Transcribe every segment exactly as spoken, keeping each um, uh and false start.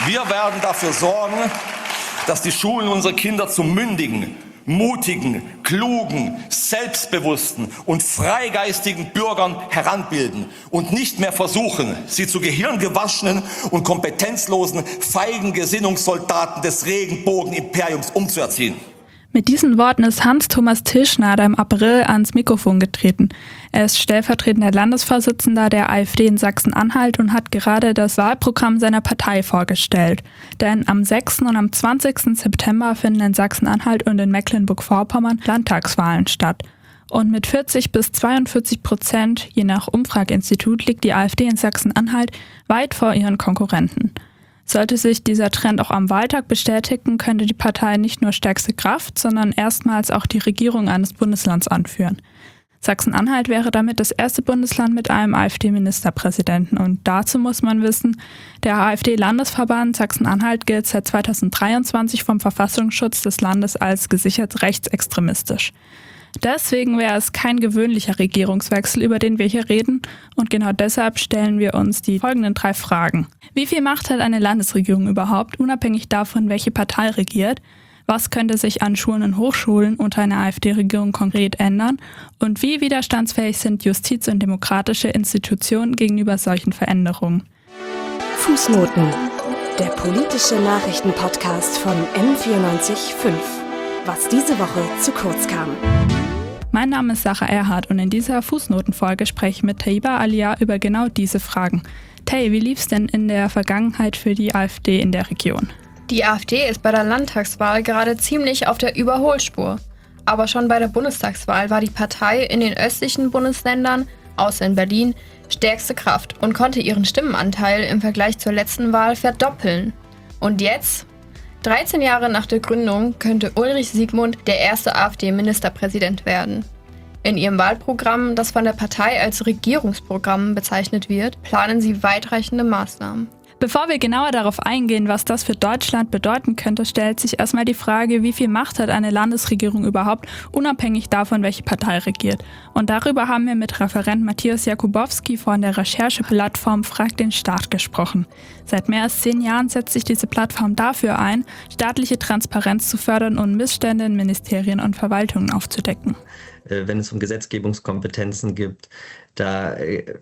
Wir werden dafür sorgen, dass die Schulen unsere Kinder zu mündigen, mutigen, klugen, selbstbewussten und freigeistigen Bürgern heranbilden und nicht mehr versuchen, sie zu gehirngewaschenen und kompetenzlosen, feigen Gesinnungssoldaten des Regenbogenimperiums umzuerziehen. Mit diesen Worten ist Hans-Thomas Tilschnader im April ans Mikrofon getreten. Er ist stellvertretender Landesvorsitzender der AfD in Sachsen-Anhalt und hat gerade das Wahlprogramm seiner Partei vorgestellt. Denn am sechsten und am zwanzigsten September finden in Sachsen-Anhalt und in Mecklenburg-Vorpommern Landtagswahlen statt. Und mit vierzig bis zweiundvierzig Prozent, je nach Umfrageinstitut, liegt die AfD in Sachsen-Anhalt weit vor ihren Konkurrenten. Sollte sich dieser Trend auch am Wahltag bestätigen, könnte die Partei nicht nur stärkste Kraft, sondern erstmals auch die Regierung eines Bundeslands anführen. Sachsen-Anhalt wäre damit das erste Bundesland mit einem AfD-Ministerpräsidenten. Und dazu muss man wissen, der AfD-Landesverband Sachsen-Anhalt gilt seit zweitausenddreiundzwanzig vom Verfassungsschutz des Landes als gesichert rechtsextremistisch. Deswegen wäre es kein gewöhnlicher Regierungswechsel, über den wir hier reden. Und genau deshalb stellen wir uns die folgenden drei Fragen. Wie viel Macht hat eine Landesregierung überhaupt, unabhängig davon, welche Partei regiert? Was könnte sich an Schulen und Hochschulen unter einer AfD-Regierung konkret ändern? Und wie widerstandsfähig sind Justiz- und demokratische Institutionen gegenüber solchen Veränderungen? Fußnoten, der politische Nachrichtenpodcast von M vierundneunzig Komma fünf. Was diese Woche zu kurz kam. Mein Name ist Sarah Erhardt und in dieser Fußnotenfolge spreche ich mit Taiba Alia über genau diese Fragen. Tay, wie lief es denn in der Vergangenheit für die AfD in der Region? Die AfD ist bei der Landtagswahl gerade ziemlich auf der Überholspur. Aber schon bei der Bundestagswahl war die Partei in den östlichen Bundesländern, außer in Berlin, stärkste Kraft und konnte ihren Stimmenanteil im Vergleich zur letzten Wahl verdoppeln. Und jetzt? dreizehn Jahre nach der Gründung könnte Ulrich Siegmund der erste AfD-Ministerpräsident werden. In ihrem Wahlprogramm, das von der Partei als Regierungsprogramm bezeichnet wird, planen sie weitreichende Maßnahmen. Bevor wir genauer darauf eingehen, was das für Deutschland bedeuten könnte, stellt sich erstmal die Frage, wie viel Macht hat eine Landesregierung überhaupt, unabhängig davon, welche Partei regiert. Und darüber haben wir mit Referent Matthias Jakubowski von der Rechercheplattform Frag den Staat gesprochen. Seit mehr als zehn Jahren setzt sich diese Plattform dafür ein, staatliche Transparenz zu fördern und Missstände in Ministerien und Verwaltungen aufzudecken. Wenn es um Gesetzgebungskompetenzen gibt, da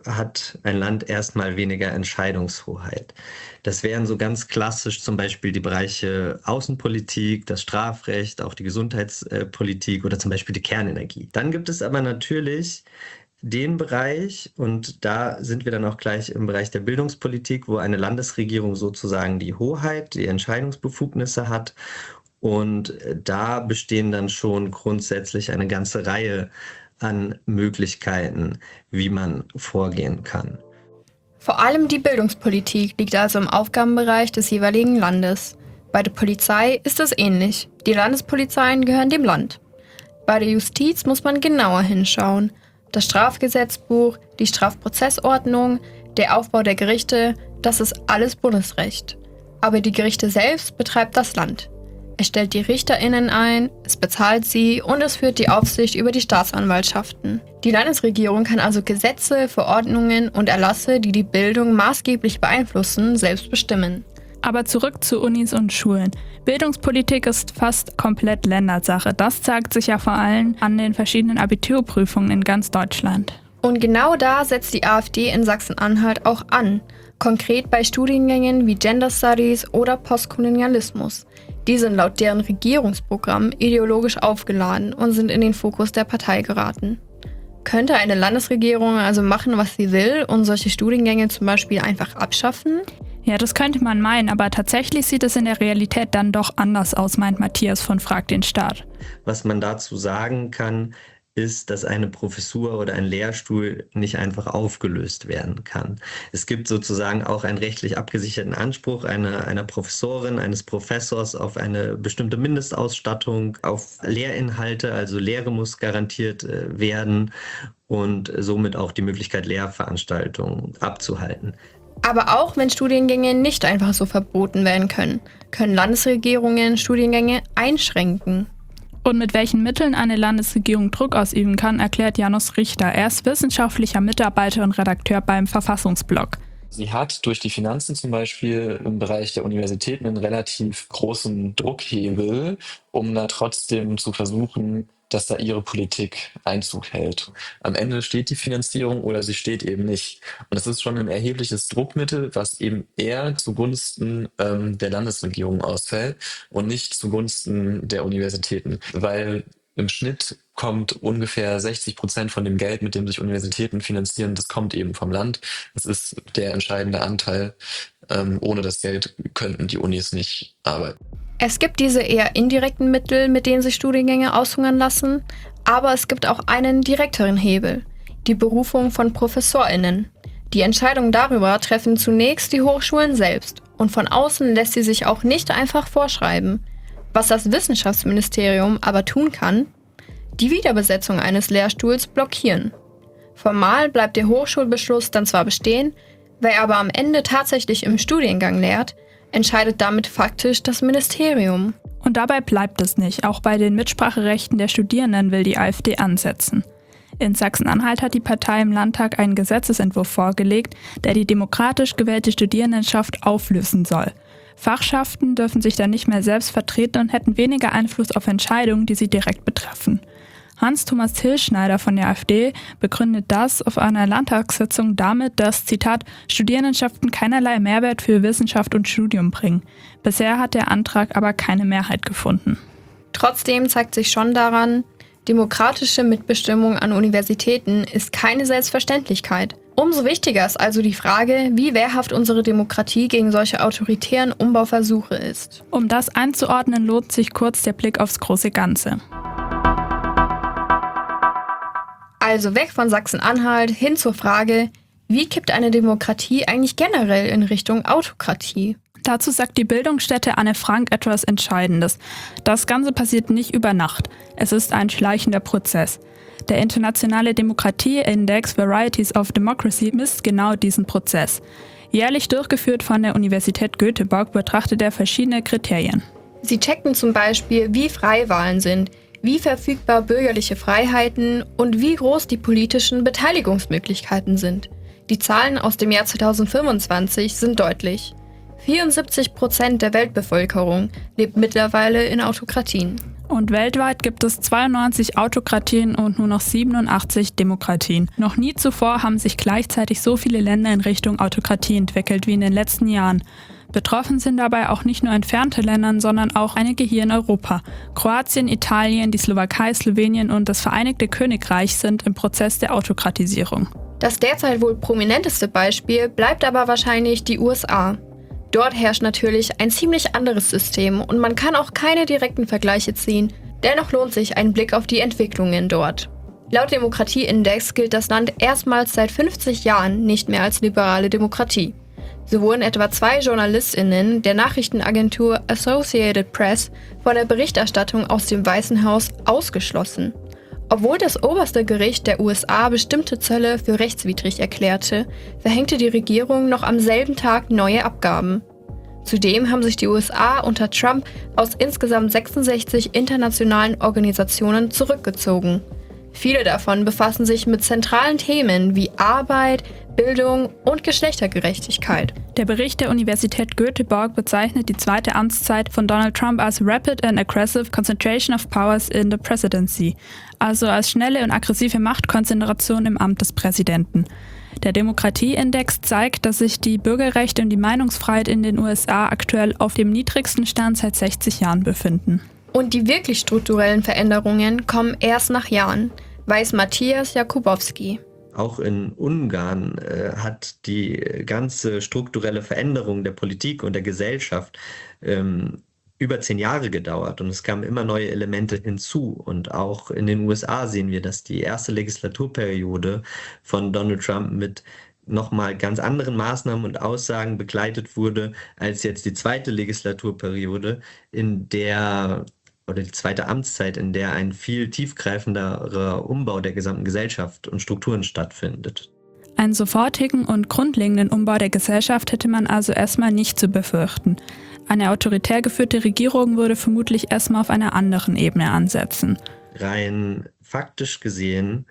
hat ein Land erstmal weniger Entscheidungshoheit. Das wären so ganz klassisch zum Beispiel die Bereiche Außenpolitik, das Strafrecht, auch die Gesundheitspolitik oder zum Beispiel die Kernenergie. Dann gibt es aber natürlich den Bereich, und da sind wir dann auch gleich im Bereich der Bildungspolitik, wo eine Landesregierung sozusagen die Hoheit, die Entscheidungsbefugnisse hat. Und da bestehen dann schon grundsätzlich eine ganze Reihe an Möglichkeiten, wie man vorgehen kann. Vor allem die Bildungspolitik liegt also im Aufgabenbereich des jeweiligen Landes. Bei der Polizei ist es ähnlich. Die Landespolizeien gehören dem Land. Bei der Justiz muss man genauer hinschauen. Das Strafgesetzbuch, die Strafprozessordnung, der Aufbau der Gerichte, das ist alles Bundesrecht. Aber die Gerichte selbst betreibt das Land. Es stellt die RichterInnen ein, es bezahlt sie und es führt die Aufsicht über die Staatsanwaltschaften. Die Landesregierung kann also Gesetze, Verordnungen und Erlasse, die die Bildung maßgeblich beeinflussen, selbst bestimmen. Aber zurück zu Unis und Schulen. Bildungspolitik ist fast komplett Ländersache. Das zeigt sich ja vor allem an den verschiedenen Abiturprüfungen in ganz Deutschland. Und genau da setzt die AfD in Sachsen-Anhalt auch an. Konkret bei Studiengängen wie Gender Studies oder Postkolonialismus. Die sind laut deren Regierungsprogramm ideologisch aufgeladen und sind in den Fokus der Partei geraten. Könnte eine Landesregierung also machen, was sie will und solche Studiengänge zum Beispiel einfach abschaffen? Ja, das könnte man meinen, aber tatsächlich sieht es in der Realität dann doch anders aus, meint Matthias von Frag den Staat. Was man dazu sagen kann, ist, dass eine Professur oder ein Lehrstuhl nicht einfach aufgelöst werden kann. Es gibt sozusagen auch einen rechtlich abgesicherten Anspruch einer, einer Professorin, eines Professors auf eine bestimmte Mindestausstattung, auf Lehrinhalte, also Lehre muss garantiert äh, werden und somit auch die Möglichkeit, Lehrveranstaltungen abzuhalten. Aber auch wenn Studiengänge nicht einfach so verboten werden können, können Landesregierungen Studiengänge einschränken. Und mit welchen Mitteln eine Landesregierung Druck ausüben kann, erklärt Janus Richter. Er ist wissenschaftlicher Mitarbeiter und Redakteur beim Verfassungsblog. Sie hat durch die Finanzen zum Beispiel im Bereich der Universitäten einen relativ großen Druckhebel, um da trotzdem zu versuchen, dass da ihre Politik Einzug hält. Am Ende steht die Finanzierung oder sie steht eben nicht. Und das ist schon ein erhebliches Druckmittel, was eben eher zugunsten ähm, der Landesregierung ausfällt und nicht zugunsten der Universitäten. Weil im Schnitt kommt ungefähr sechzig Prozent von dem Geld, mit dem sich Universitäten finanzieren, das kommt eben vom Land. Das ist der entscheidende Anteil. Ähm, ohne das Geld könnten die Unis nicht arbeiten. Es gibt diese eher indirekten Mittel, mit denen sich Studiengänge aushungern lassen, aber es gibt auch einen direkteren Hebel, die Berufung von ProfessorInnen. Die Entscheidung darüber treffen zunächst die Hochschulen selbst und von außen lässt sie sich auch nicht einfach vorschreiben. Was das Wissenschaftsministerium aber tun kann, die Wiederbesetzung eines Lehrstuhls blockieren. Formal bleibt der Hochschulbeschluss dann zwar bestehen, wer aber am Ende tatsächlich im Studiengang lehrt, entscheidet damit faktisch das Ministerium. Und dabei bleibt es nicht. Auch bei den Mitspracherechten der Studierenden will die AfD ansetzen. In Sachsen-Anhalt hat die Partei im Landtag einen Gesetzesentwurf vorgelegt, der die demokratisch gewählte Studierendenschaft auflösen soll. Fachschaften dürfen sich dann nicht mehr selbst vertreten und hätten weniger Einfluss auf Entscheidungen, die sie direkt betreffen. Hans-Thomas Tilschneider von der AfD begründet das auf einer Landtagssitzung damit, dass, Zitat, Studierendenschaften keinerlei Mehrwert für Wissenschaft und Studium bringen. Bisher hat der Antrag aber keine Mehrheit gefunden. Trotzdem zeigt sich schon daran, demokratische Mitbestimmung an Universitäten ist keine Selbstverständlichkeit. Umso wichtiger ist also die Frage, wie wehrhaft unsere Demokratie gegen solche autoritären Umbauversuche ist. Um das einzuordnen, lohnt sich kurz der Blick aufs große Ganze. Also weg von Sachsen-Anhalt hin zur Frage, wie kippt eine Demokratie eigentlich generell in Richtung Autokratie? Dazu sagt die Bildungsstätte Anne Frank etwas Entscheidendes. Das Ganze passiert nicht über Nacht. Es ist ein schleichender Prozess. Der internationale Demokratieindex Varieties of Democracy misst genau diesen Prozess. Jährlich durchgeführt von der Universität Göteborg betrachtet er verschiedene Kriterien. Sie checken zum Beispiel, wie frei Wahlen sind, wie verfügbar bürgerliche Freiheiten und wie groß die politischen Beteiligungsmöglichkeiten sind. Die Zahlen aus dem Jahr zweitausendfünfundzwanzig sind deutlich. vierundsiebzig Prozent der Weltbevölkerung lebt mittlerweile in Autokratien. Und weltweit gibt es zweiundneunzig Autokratien und nur noch siebenundachtzig Demokratien. Noch nie zuvor haben sich gleichzeitig so viele Länder in Richtung Autokratie entwickelt wie in den letzten Jahren. Betroffen sind dabei auch nicht nur entfernte Länder, sondern auch einige hier in Europa. Kroatien, Italien, die Slowakei, Slowenien und das Vereinigte Königreich sind im Prozess der Autokratisierung. Das derzeit wohl prominenteste Beispiel bleibt aber wahrscheinlich die U S A. Dort herrscht natürlich ein ziemlich anderes System und man kann auch keine direkten Vergleiche ziehen. Dennoch lohnt sich ein Blick auf die Entwicklungen dort. Laut Demokratieindex gilt das Land erstmals seit fünfzig Jahren nicht mehr als liberale Demokratie. So wurden etwa zwei JournalistInnen der Nachrichtenagentur Associated Press von der Berichterstattung aus dem Weißen Haus ausgeschlossen. Obwohl das oberste Gericht der U S A bestimmte Zölle für rechtswidrig erklärte, verhängte die Regierung noch am selben Tag neue Abgaben. Zudem haben sich die U S A unter Trump aus insgesamt sechsundsechzig internationalen Organisationen zurückgezogen. Viele davon befassen sich mit zentralen Themen wie Arbeit, Bildung und Geschlechtergerechtigkeit. Der Bericht der Universität Göteborg bezeichnet die zweite Amtszeit von Donald Trump als Rapid and Aggressive Concentration of Powers in the Presidency, also als schnelle und aggressive Machtkonzentration im Amt des Präsidenten. Der Demokratieindex zeigt, dass sich die Bürgerrechte und die Meinungsfreiheit in den U S A aktuell auf dem niedrigsten Stand seit sechzig Jahren befinden. Und die wirklich strukturellen Veränderungen kommen erst nach Jahren, weiß Matthias Jakubowski. Auch in Ungarn äh, hat die ganze strukturelle Veränderung der Politik und der Gesellschaft ähm, über zehn Jahre gedauert und es kamen immer neue Elemente hinzu. Und auch in den U S A sehen wir, dass die erste Legislaturperiode von Donald Trump mit nochmal ganz anderen Maßnahmen und Aussagen begleitet wurde, als jetzt die zweite Legislaturperiode, in der oder die zweite Amtszeit, in der ein viel tiefgreifenderer Umbau der gesamten Gesellschaft und Strukturen stattfindet. Einen sofortigen und grundlegenden Umbau der Gesellschaft hätte man also erstmal nicht zu befürchten. Eine autoritär geführte Regierung würde vermutlich erstmal auf einer anderen Ebene ansetzen. Rein faktisch gesehen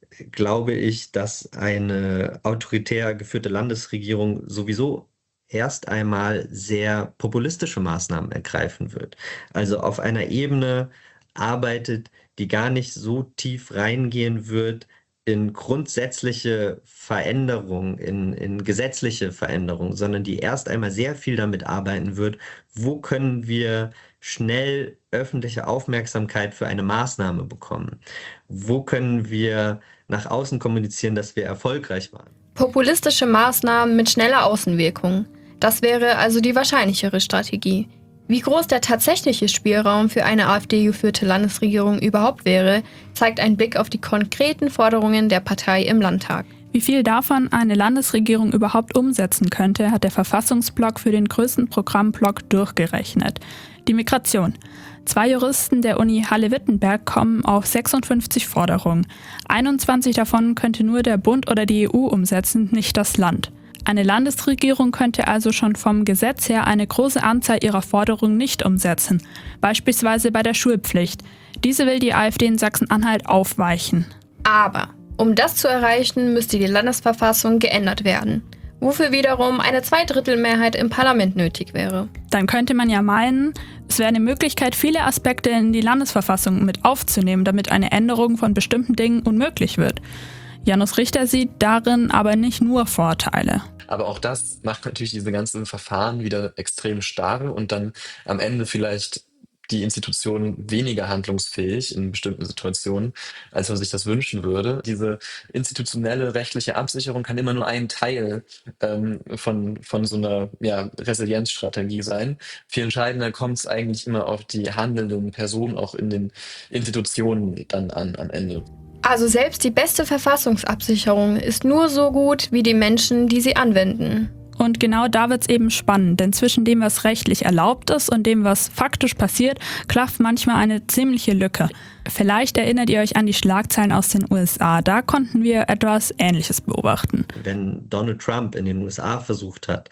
glaube ich, dass eine autoritär geführte Landesregierung sowieso erst einmal sehr populistische Maßnahmen ergreifen wird. Also auf einer Ebene arbeitet, die gar nicht so tief reingehen wird in grundsätzliche Veränderungen, in, in gesetzliche Veränderungen, sondern die erst einmal sehr viel damit arbeiten wird, wo können wir schnell öffentliche Aufmerksamkeit für eine Maßnahme bekommen? Wo können wir nach außen kommunizieren, dass wir erfolgreich waren? Populistische Maßnahmen mit schneller Außenwirkung. Das wäre also die wahrscheinlichere Strategie. Wie groß der tatsächliche Spielraum für eine AfD-geführte Landesregierung überhaupt wäre, zeigt ein Blick auf die konkreten Forderungen der Partei im Landtag. Wie viel davon eine Landesregierung überhaupt umsetzen könnte, hat der Verfassungsblock für den größten Programmblock durchgerechnet. Die Migration. Zwei Juristen der Uni Halle-Wittenberg kommen auf sechsundfünfzig Forderungen. einundzwanzig davon könnte nur der Bund oder die E U umsetzen, nicht das Land. Eine Landesregierung könnte also schon vom Gesetz her eine große Anzahl ihrer Forderungen nicht umsetzen, beispielsweise bei der Schulpflicht. Diese will die AfD in Sachsen-Anhalt aufweichen. Aber um das zu erreichen, müsste die Landesverfassung geändert werden, wofür wiederum eine Zweidrittelmehrheit im Parlament nötig wäre. Dann könnte man ja meinen, es wäre eine Möglichkeit, viele Aspekte in die Landesverfassung mit aufzunehmen, damit eine Änderung von bestimmten Dingen unmöglich wird. Janus Richter sieht darin aber nicht nur Vorteile. Aber auch das macht natürlich diese ganzen Verfahren wieder extrem starr und dann am Ende vielleicht die Institutionen weniger handlungsfähig in bestimmten Situationen, als man sich das wünschen würde. Diese institutionelle rechtliche Absicherung kann immer nur ein Teil ähm, von, von so einer ja, Resilienzstrategie sein. Viel entscheidender kommt es eigentlich immer auf die handelnden Personen auch in den Institutionen dann an am Ende. Also selbst die beste Verfassungsabsicherung ist nur so gut wie die Menschen, die sie anwenden. Und genau da wird's eben spannend, denn zwischen dem, was rechtlich erlaubt ist und dem, was faktisch passiert, klafft manchmal eine ziemliche Lücke. Vielleicht erinnert ihr euch an die Schlagzeilen aus den U S A. Da konnten wir etwas Ähnliches beobachten. Wenn Donald Trump in den U S A versucht hat,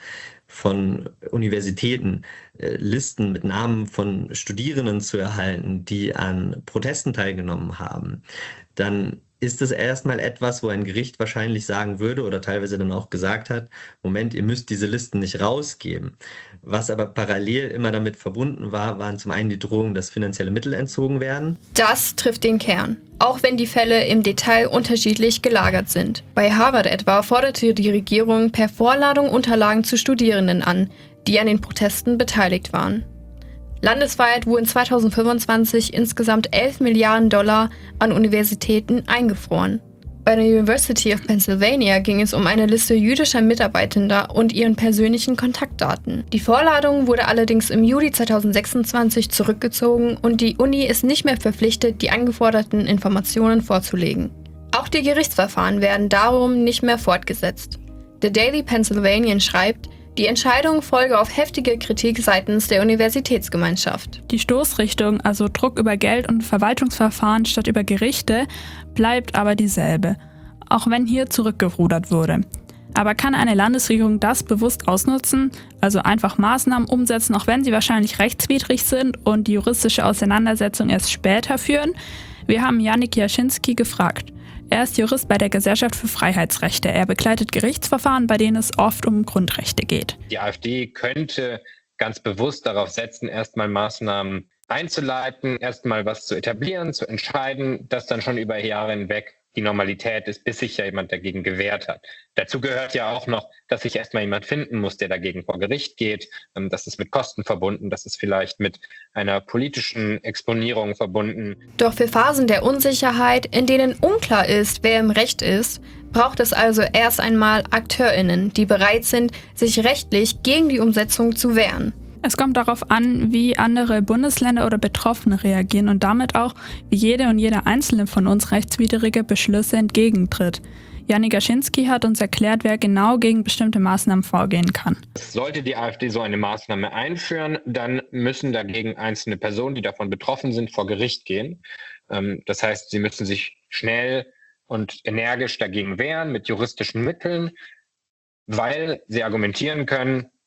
von Universitäten äh, Listen mit Namen von Studierenden zu erhalten, die an Protesten teilgenommen haben, dann ist es erstmal etwas, wo ein Gericht wahrscheinlich sagen würde oder teilweise dann auch gesagt hat, Moment, ihr müsst diese Listen nicht rausgeben. Was aber parallel immer damit verbunden war, waren zum einen die Drohungen, dass finanzielle Mittel entzogen werden. Das trifft den Kern, auch wenn die Fälle im Detail unterschiedlich gelagert sind. Bei Harvard etwa forderte die Regierung per Vorladung Unterlagen zu Studierenden an, die an den Protesten beteiligt waren. Landesweit wurden zweitausendfünfundzwanzig insgesamt elf Milliarden Dollar an Universitäten eingefroren. Bei der University of Pennsylvania ging es um eine Liste jüdischer Mitarbeitender und ihren persönlichen Kontaktdaten. Die Vorladung wurde allerdings im Juli zweitausendsechsundzwanzig zurückgezogen und die Uni ist nicht mehr verpflichtet, die angeforderten Informationen vorzulegen. Auch die Gerichtsverfahren werden darum nicht mehr fortgesetzt. The Daily Pennsylvanian schreibt, die Entscheidung folge auf heftige Kritik seitens der Universitätsgemeinschaft. Die Stoßrichtung, also Druck über Geld und Verwaltungsverfahren statt über Gerichte, bleibt aber dieselbe, auch wenn hier zurückgerudert wurde. Aber kann eine Landesregierung das bewusst ausnutzen, also einfach Maßnahmen umsetzen, auch wenn sie wahrscheinlich rechtswidrig sind und die juristische Auseinandersetzung erst später führen? Wir haben Janik Jaschinski gefragt. Er ist Jurist bei der Gesellschaft für Freiheitsrechte. Er begleitet Gerichtsverfahren, bei denen es oft um Grundrechte geht. Die AfD könnte ganz bewusst darauf setzen, erstmal Maßnahmen einzuleiten, erstmal was zu etablieren, zu entscheiden, das dann schon über Jahre hinweg die Normalität ist, bis sich ja jemand dagegen gewehrt hat. Dazu gehört ja auch noch, dass sich erstmal jemand finden muss, der dagegen vor Gericht geht. Das ist mit Kosten verbunden, das ist vielleicht mit einer politischen Exponierung verbunden. Doch für Phasen der Unsicherheit, in denen unklar ist, wer im Recht ist, braucht es also erst einmal AkteurInnen, die bereit sind, sich rechtlich gegen die Umsetzung zu wehren. Es kommt darauf an, wie andere Bundesländer oder Betroffene reagieren und damit auch, wie jede und jeder Einzelne von uns rechtswidrige Beschlüsse entgegentritt. Janik Jaschinski hat uns erklärt, wer genau gegen bestimmte Maßnahmen vorgehen kann. Sollte die AfD so eine Maßnahme einführen, dann müssen dagegen einzelne Personen, die davon betroffen sind, vor Gericht gehen. Das heißt, sie müssen sich schnell und energisch dagegen wehren mit juristischen Mitteln, weil sie argumentieren können,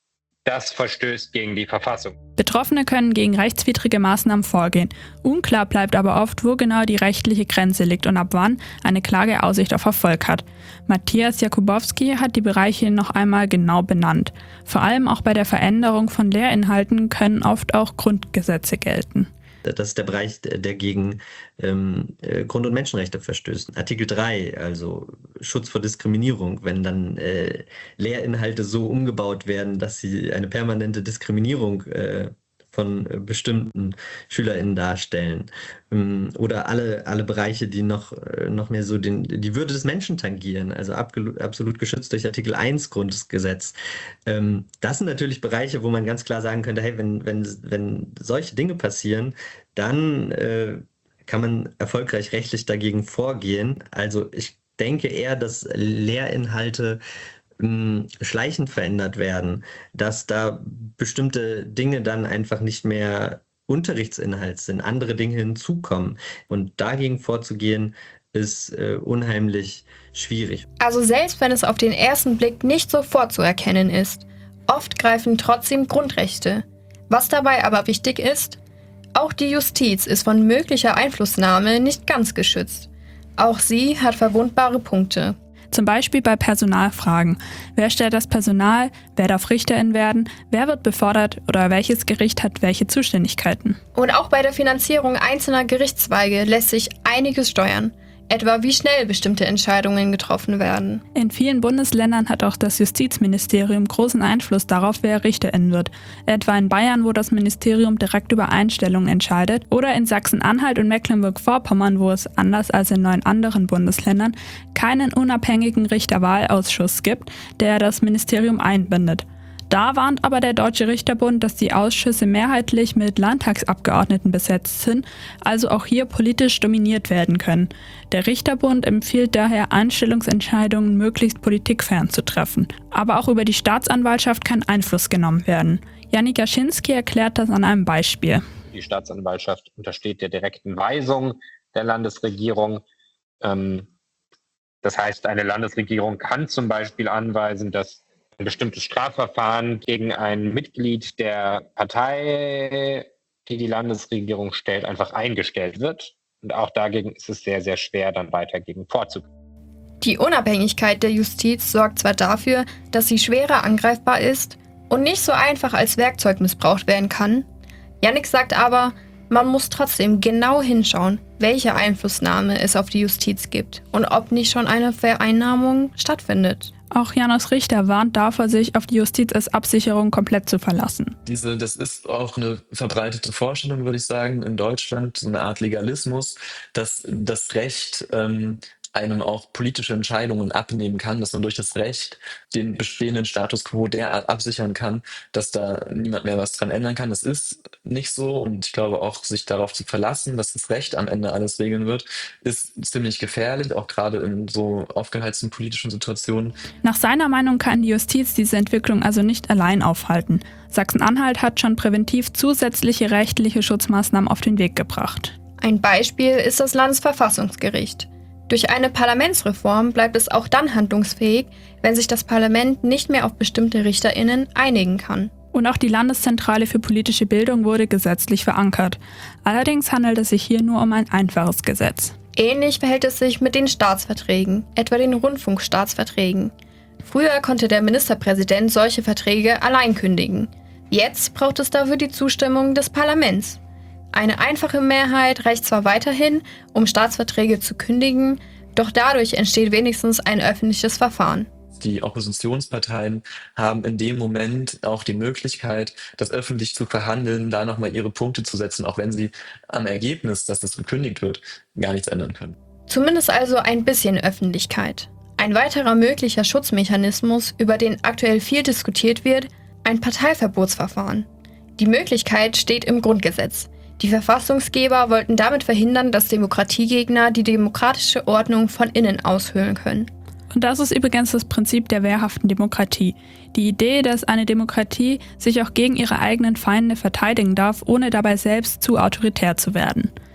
das verstößt gegen die Verfassung. Betroffene können gegen rechtswidrige Maßnahmen vorgehen. Unklar bleibt aber oft, wo genau die rechtliche Grenze liegt und ab wann eine Klage Aussicht auf Erfolg hat. Matthias Jakubowski hat die Bereiche noch einmal genau benannt. Vor allem auch bei der Veränderung von Lehrinhalten können oft auch Grundgesetze gelten. Das ist der Bereich, der gegen ähm, Grund- und Menschenrechte verstößt. Artikel drei, also Schutz vor Diskriminierung, wenn dann äh, Lehrinhalte so umgebaut werden, dass sie eine permanente Diskriminierung äh, von äh, bestimmten SchülerInnen darstellen. Ähm, oder alle, alle Bereiche, die noch, äh, noch mehr so den, die Würde des Menschen tangieren, also absolut, absolut geschützt durch Artikel eins Grundgesetz. Ähm, das sind natürlich Bereiche, wo man ganz klar sagen könnte, hey, wenn, wenn, wenn solche Dinge passieren, dann äh, kann man erfolgreich rechtlich dagegen vorgehen. Also ich denke eher, dass Lehrinhalte mh, schleichend verändert werden, dass da bestimmte Dinge dann einfach nicht mehr Unterrichtsinhalt sind, andere Dinge hinzukommen. Und dagegen vorzugehen, ist äh, unheimlich schwierig. Also selbst wenn es auf den ersten Blick nicht so vorzuerkennen ist, oft greifen trotzdem Grundrechte. Was dabei aber wichtig ist, auch die Justiz ist von möglicher Einflussnahme nicht ganz geschützt. Auch sie hat verwundbare Punkte. Zum Beispiel bei Personalfragen. Wer stellt das Personal? Wer darf RichterIn werden? Wer wird befördert? Oder welches Gericht hat welche Zuständigkeiten? Und auch bei der Finanzierung einzelner Gerichtszweige lässt sich einiges steuern. Etwa wie schnell bestimmte Entscheidungen getroffen werden. In vielen Bundesländern hat auch das Justizministerium großen Einfluss darauf, wer RichterIn wird. Etwa in Bayern, wo das Ministerium direkt über Einstellungen entscheidet, oder in Sachsen-Anhalt und Mecklenburg-Vorpommern, wo es, anders als in neun anderen Bundesländern, keinen unabhängigen Richterwahlausschuss gibt, der das Ministerium einbindet. Da warnt aber der Deutsche Richterbund, dass die Ausschüsse mehrheitlich mit Landtagsabgeordneten besetzt sind, also auch hier politisch dominiert werden können. Der Richterbund empfiehlt daher, Einstellungsentscheidungen möglichst politikfern zu treffen. Aber auch über die Staatsanwaltschaft kann Einfluss genommen werden. Janik Jaschinski erklärt das an einem Beispiel. Die Staatsanwaltschaft untersteht der direkten Weisung der Landesregierung. Das heißt, eine Landesregierung kann zum Beispiel anweisen, dass ein bestimmtes Strafverfahren gegen ein Mitglied der Partei, die die Landesregierung stellt, einfach eingestellt wird. Und auch dagegen ist es sehr, sehr schwer, dann weiter gegen vorzugehen. Die Unabhängigkeit der Justiz sorgt zwar dafür, dass sie schwerer angreifbar ist und nicht so einfach als Werkzeug missbraucht werden kann. Jannik sagt aber, man muss trotzdem genau hinschauen, welche Einflussnahme es auf die Justiz gibt und ob nicht schon eine Vereinnahmung stattfindet. Auch Janos Richter warnt davor, sich auf die Justiz als Absicherung komplett zu verlassen. Diese, das ist auch eine verbreitete Vorstellung, würde ich sagen, in Deutschland, so eine Art Legalismus, dass das Recht ähm, einem auch politische Entscheidungen abnehmen kann, dass man durch das Recht den bestehenden Status quo derart absichern kann, dass da niemand mehr was dran ändern kann. Das ist nicht so und ich glaube auch, sich darauf zu verlassen, dass das Recht am Ende alles regeln wird, ist ziemlich gefährlich, auch gerade in so aufgeheizten politischen Situationen. Nach seiner Meinung kann die Justiz diese Entwicklung also nicht allein aufhalten. Sachsen-Anhalt hat schon präventiv zusätzliche rechtliche Schutzmaßnahmen auf den Weg gebracht. Ein Beispiel ist das Landesverfassungsgericht. Durch eine Parlamentsreform bleibt es auch dann handlungsfähig, wenn sich das Parlament nicht mehr auf bestimmte RichterInnen einigen kann. Und auch die Landeszentrale für politische Bildung wurde gesetzlich verankert. Allerdings handelt es sich hier nur um ein einfaches Gesetz. Ähnlich verhält es sich mit den Staatsverträgen, etwa den Rundfunkstaatsverträgen. Früher konnte der Ministerpräsident solche Verträge allein kündigen. Jetzt braucht es dafür die Zustimmung des Parlaments. Eine einfache Mehrheit reicht zwar weiterhin, um Staatsverträge zu kündigen, doch dadurch entsteht wenigstens ein öffentliches Verfahren. Die Oppositionsparteien haben in dem Moment auch die Möglichkeit, das öffentlich zu verhandeln, da nochmal ihre Punkte zu setzen, auch wenn sie am Ergebnis, dass das gekündigt wird, gar nichts ändern können. Zumindest also ein bisschen Öffentlichkeit. Ein weiterer möglicher Schutzmechanismus, über den aktuell viel diskutiert wird, ein Parteiverbotsverfahren. Die Möglichkeit steht im Grundgesetz. Die Verfassungsgeber wollten damit verhindern, dass Demokratiegegner die demokratische Ordnung von innen aushöhlen können. Und das ist übrigens das Prinzip der wehrhaften Demokratie. Die Idee, dass eine Demokratie sich auch gegen ihre eigenen Feinde verteidigen darf, ohne dabei selbst zu autoritär zu werden.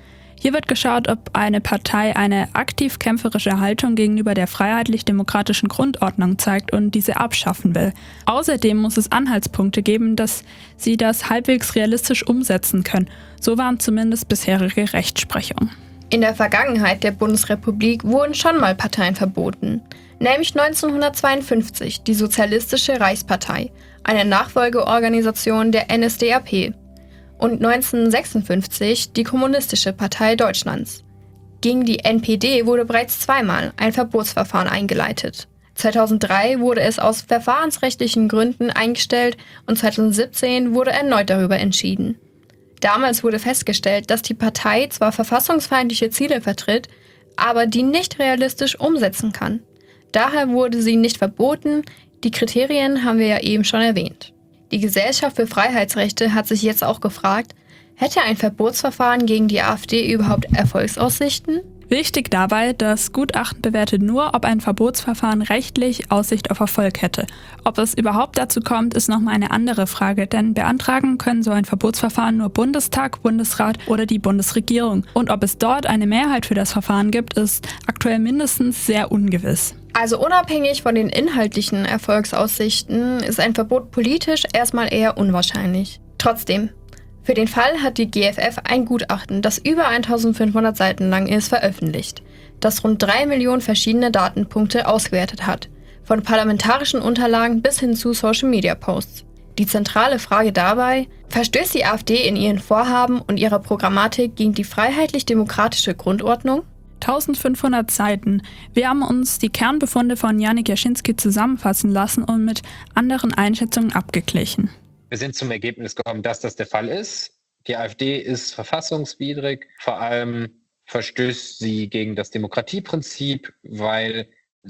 Hier wird geschaut, ob eine Partei eine aktiv kämpferische Haltung gegenüber der freiheitlich-demokratischen Grundordnung zeigt und diese abschaffen will. Außerdem muss es Anhaltspunkte geben, dass sie das halbwegs realistisch umsetzen können. So waren zumindest bisherige Rechtsprechungen. In der Vergangenheit der Bundesrepublik wurden schon mal Parteien verboten, nämlich neunzehnhundertzweiundfünfzig die Sozialistische Reichspartei, eine Nachfolgeorganisation der N S D A P, und neunzehnhundertsechsundfünfzig die Kommunistische Partei Deutschlands. Gegen die N P D wurde bereits zweimal ein Verbotsverfahren eingeleitet. zweitausenddrei wurde es aus verfahrensrechtlichen Gründen eingestellt und zweitausendsiebzehn wurde erneut darüber entschieden. Damals wurde festgestellt, dass die Partei zwar verfassungsfeindliche Ziele vertritt, aber die nicht realistisch umsetzen kann. Daher wurde sie nicht verboten, die Kriterien haben wir ja eben schon erwähnt. Die Gesellschaft für Freiheitsrechte hat sich jetzt auch gefragt, hätte ein Verbotsverfahren gegen die AfD überhaupt Erfolgsaussichten? Wichtig dabei, das Gutachten bewertet nur, ob ein Verbotsverfahren rechtlich Aussicht auf Erfolg hätte. Ob es überhaupt dazu kommt, ist nochmal eine andere Frage, denn beantragen können so ein Verbotsverfahren nur Bundestag, Bundesrat oder die Bundesregierung. Und ob es dort eine Mehrheit für das Verfahren gibt, ist aktuell mindestens sehr ungewiss. Also unabhängig von den inhaltlichen Erfolgsaussichten ist ein Verbot politisch erstmal eher unwahrscheinlich. Trotzdem, für den Fall hat die G F F ein Gutachten, das über eintausendfünfhundert Seiten lang ist, veröffentlicht, das rund drei Millionen verschiedene Datenpunkte ausgewertet hat, von parlamentarischen Unterlagen bis hin zu Social-Media-Posts. Die zentrale Frage dabei: Verstößt die AfD in ihren Vorhaben und ihrer Programmatik gegen die freiheitlich-demokratische Grundordnung? eintausendfünfhundert Seiten. Wir haben uns die Kernbefunde von Janik Jaschinski zusammenfassen lassen und mit anderen Einschätzungen abgeglichen. Wir sind zum Ergebnis gekommen, dass das der Fall ist. Die AfD ist verfassungswidrig. Vor allem verstößt sie gegen das Demokratieprinzip, weil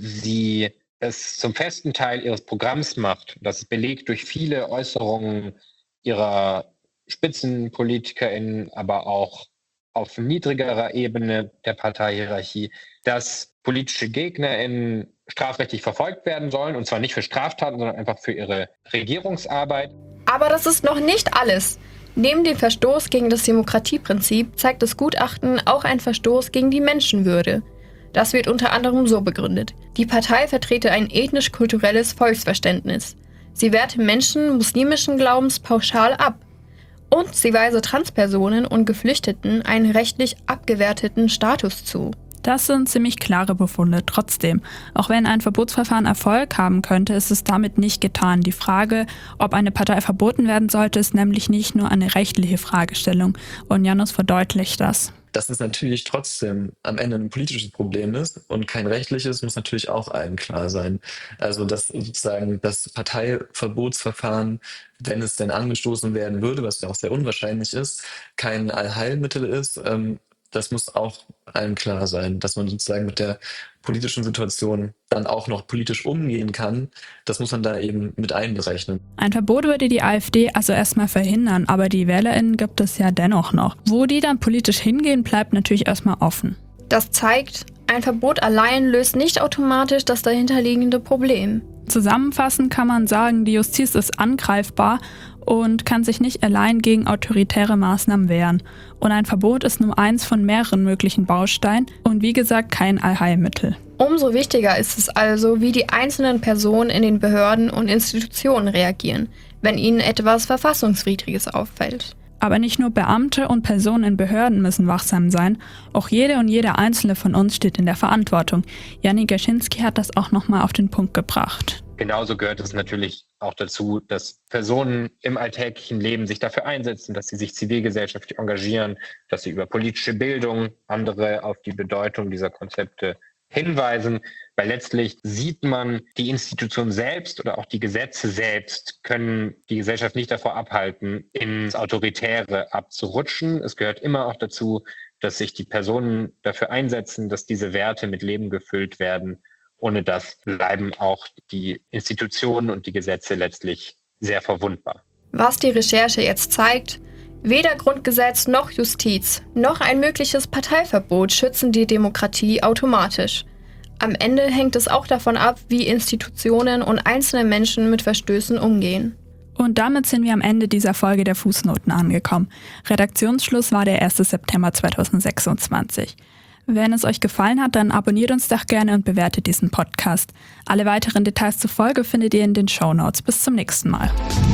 sie es zum festen Teil ihres Programms macht. Das ist belegt durch viele Äußerungen ihrer SpitzenpolitikerInnen, aber auch auf niedrigerer Ebene der Parteihierarchie, dass politische GegnerInnen strafrechtlich verfolgt werden sollen, und zwar nicht für Straftaten, sondern einfach für ihre Regierungsarbeit. Aber das ist noch nicht alles. Neben dem Verstoß gegen das Demokratieprinzip zeigt das Gutachten auch einen Verstoß gegen die Menschenwürde. Das wird unter anderem so begründet: Die Partei vertrete ein ethnisch-kulturelles Volksverständnis. Sie werte Menschen muslimischen Glaubens pauschal ab. Und sie weise Transpersonen und Geflüchteten einen rechtlich abgewerteten Status zu. Das sind ziemlich klare Befunde. Trotzdem, auch wenn ein Verbotsverfahren Erfolg haben könnte, ist es damit nicht getan. Die Frage, ob eine Partei verboten werden sollte, ist nämlich nicht nur eine rechtliche Fragestellung. Und Janus verdeutlicht das. Dass es natürlich trotzdem am Ende ein politisches Problem ist und kein rechtliches, muss natürlich auch allen klar sein. Also dass sozusagen das Parteiverbotsverfahren, wenn es denn angestoßen werden würde, was ja auch sehr unwahrscheinlich ist, kein Allheilmittel ist. Ähm, das muss auch allen klar sein, dass man sozusagen mit der politischen Situation dann auch noch politisch umgehen kann. Das muss man da eben mit einberechnen. Ein Verbot würde die AfD also erstmal verhindern, aber die WählerInnen gibt es ja dennoch noch. Wo die dann politisch hingehen, bleibt natürlich erstmal offen. Das zeigt, ein Verbot allein löst nicht automatisch das dahinterliegende Problem. Zusammenfassend kann man sagen, die Justiz ist angreifbar und kann sich nicht allein gegen autoritäre Maßnahmen wehren. Und ein Verbot ist nur eins von mehreren möglichen Bausteinen und wie gesagt kein Allheilmittel. Umso wichtiger ist es also, wie die einzelnen Personen in den Behörden und Institutionen reagieren, wenn ihnen etwas Verfassungswidriges auffällt. Aber nicht nur Beamte und Personen in Behörden müssen wachsam sein, auch jede und jeder Einzelne von uns steht in der Verantwortung. Janik Jaschinski hat das auch nochmal auf den Punkt gebracht. Genauso gehört es natürlich auch dazu, dass Personen im alltäglichen Leben sich dafür einsetzen, dass sie sich zivilgesellschaftlich engagieren, dass sie über politische Bildung andere auf die Bedeutung dieser Konzepte hinweisen, weil letztlich sieht man, die Institution selbst oder auch die Gesetze selbst können die Gesellschaft nicht davor abhalten, ins Autoritäre abzurutschen. Es gehört immer auch dazu, dass sich die Personen dafür einsetzen, dass diese Werte mit Leben gefüllt werden. Ohne das bleiben auch die Institutionen und die Gesetze letztlich sehr verwundbar. Was die Recherche jetzt zeigt: Weder Grundgesetz noch Justiz noch ein mögliches Parteiverbot schützen die Demokratie automatisch. Am Ende hängt es auch davon ab, wie Institutionen und einzelne Menschen mit Verstößen umgehen. Und damit sind wir am Ende dieser Folge der Fußnoten angekommen. Redaktionsschluss war der erste September zweitausendsechsundzwanzig. Wenn es euch gefallen hat, dann abonniert uns doch gerne und bewertet diesen Podcast. Alle weiteren Details zur Folge findet ihr in den Shownotes. Bis zum nächsten Mal.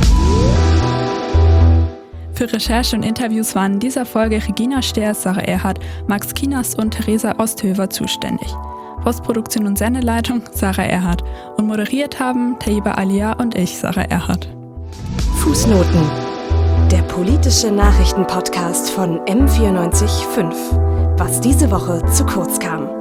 Für Recherche und Interviews waren in dieser Folge Regina Stehr, Sarah Erhardt, Max Kinas und Theresa Osthöver zuständig. Postproduktion und Sendeleitung Sarah Erhardt und moderiert haben Taiba Alia und ich, Sarah Erhardt. Fußnoten, der politische Nachrichtenpodcast von M vierundneunzig Komma fünf. Was diese Woche zu kurz kam.